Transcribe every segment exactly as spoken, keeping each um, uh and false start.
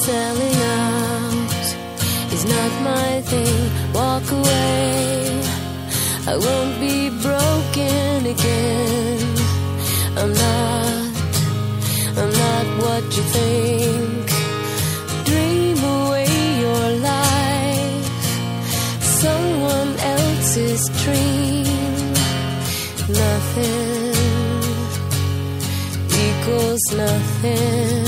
selling out is not my thing. Walk away, I won't be broken again. I'm not, I'm not what you think. Dream away your life, someone else's dream. Nothing equals nothing.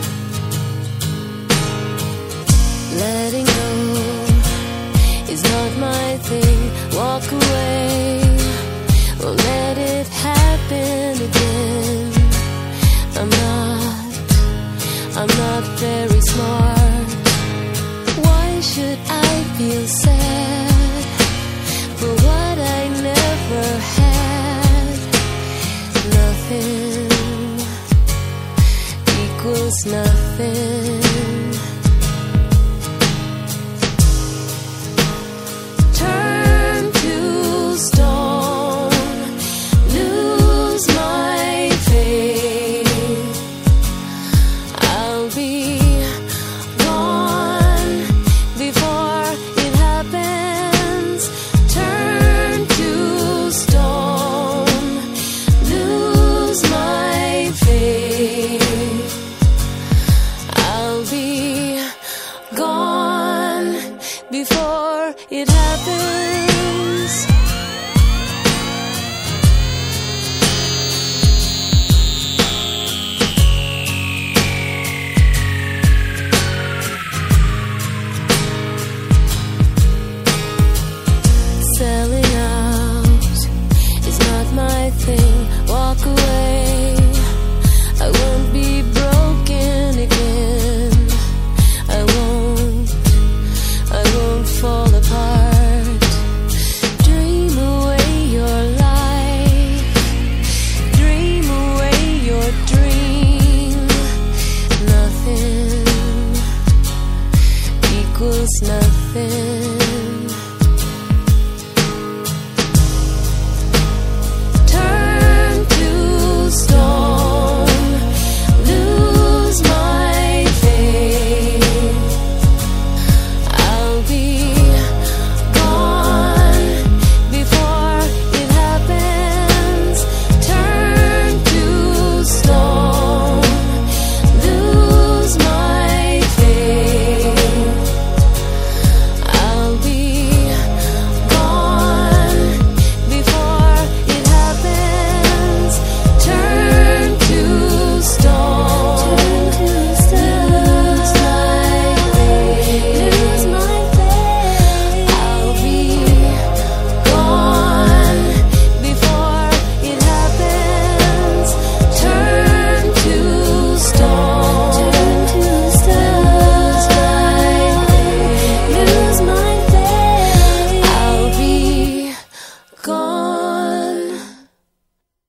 Letting go is not my thing. Walk away, won't let it happen again. I'm not, I'm not very smart. Why should I feel sad for what I never had? Nothing equals nothing. Before it happens.